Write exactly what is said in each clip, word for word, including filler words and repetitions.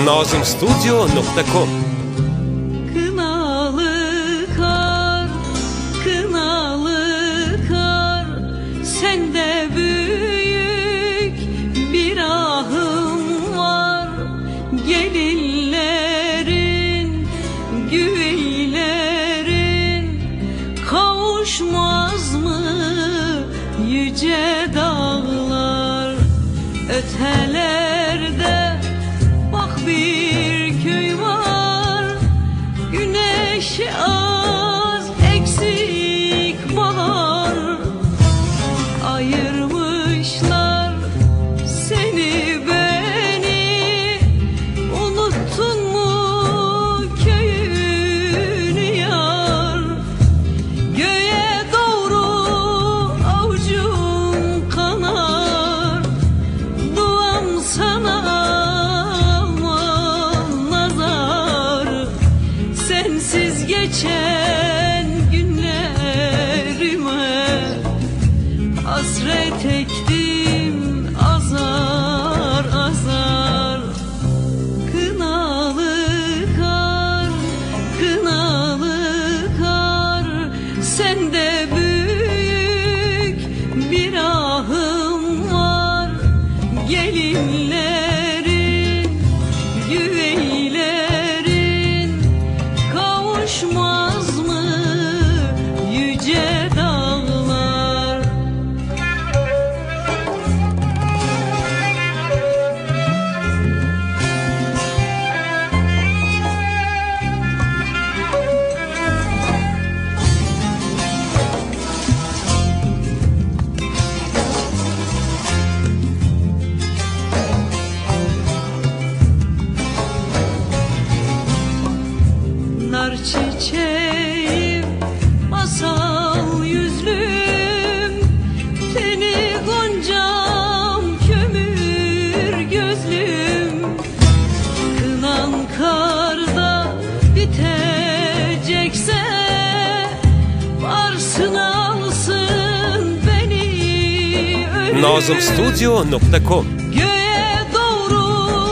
nazım stüdyo nokta com. Kınalı kar, kınalı kar, sende büyük bir ahım var. Gelinlerin, güveylerin kavuşmaz mı yüce dağlar? Ötelerde bak bir köy var, güneşi az eksik bahar. Ayırmışlar seni beni, unuttun mu köyünü yar? Göğe doğru avucum kanar, duam sana aman nazar. Sensiz geçen günlerime hasret ektim azar azar. Kınalı kar, kınalı kar, sende büyük bir ahım var. Gelinlerin, güveylerin kavuşmaz mı yüce dağlar? Nar çiçeğim, masal yüzlüm, seni goncam, kömür gözlüm. Kınan karda bitecekse varsın alsın beni ölüm. nazım stüdyo nokta com. Göğe doğru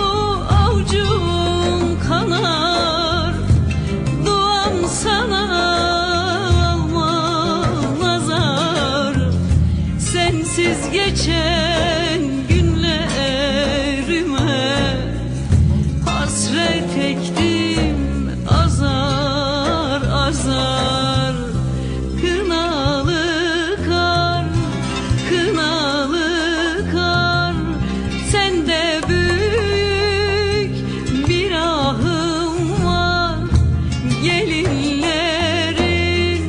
avucum kanar, duam sana alman nazar. Sensiz geçen günlerime hasret ektim azar azar. Kınalı kar, kınalı kar, sende büyük bir ahım var. Gelinlerin,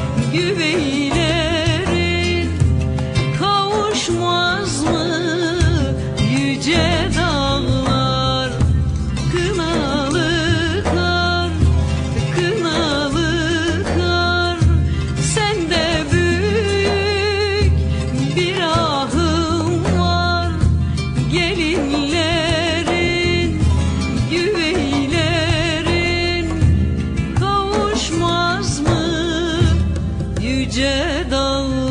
güveylerin kavuşmaz mı yüce dağlar? Kınalı kar, kınalı kar, sende büyük bir ahım var. Gelinlerin, güveylerin kavuşmaz mı yüce dağlar?